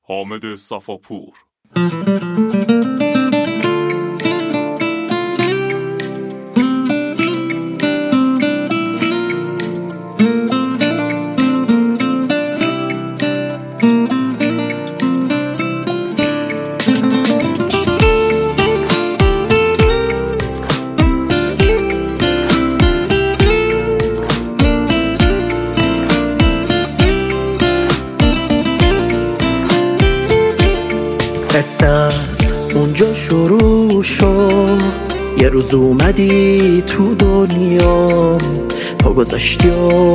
حامد صفاپور. قصه از اونجا شروع شد، یه روز اومدی تو دنیا، پا گذاشتی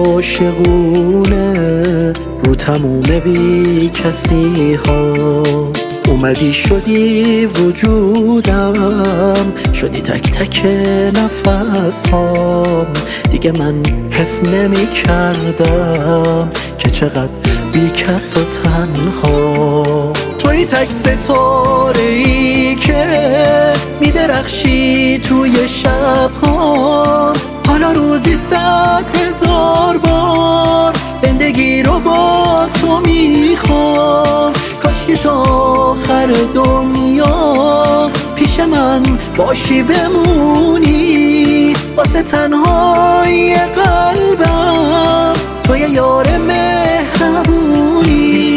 عاشقونه رو تموم بی کسی ها. اومدی شدی وجودم، شدی تک تک نفس هام. دیگه من حس نمی کردم که چقدر بی کس و تنها. توی تک ستاره‌ای که میدرخشی توی شب‌ها. حالا روزی 100,000 بار زندگی رو با تو میخوام. کاش که تا آخر دنیا پیش من باشی بمونی. واسه تنهایی قلبم توی یار مهربونی.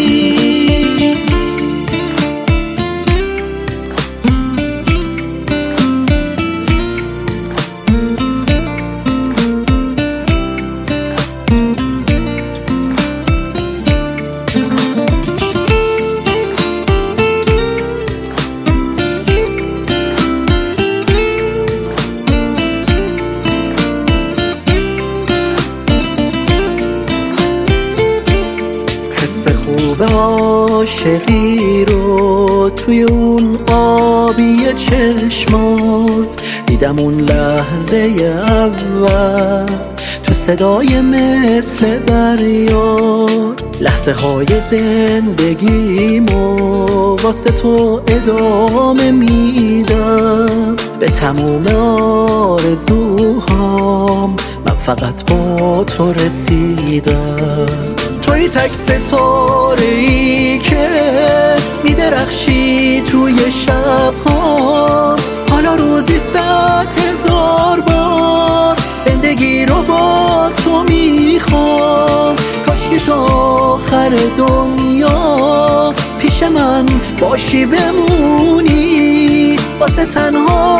حس خوب عاشقی رو توی اون آبی چشمات دیدم. اون لحظه اول تو صدای مثل دریات. لحظه های زندگیمو واسه تو ادامه میدم. به تموم آرزوهام من فقط با تو رسیدم. توی تک ستاره‌ای که میدرخشی توی شب‌ها. حالا روزی 100,000 بار زندگی رو با تو میخوام. کاش که تا آخر دنیا پیش من باشی بمونی. واسه تنها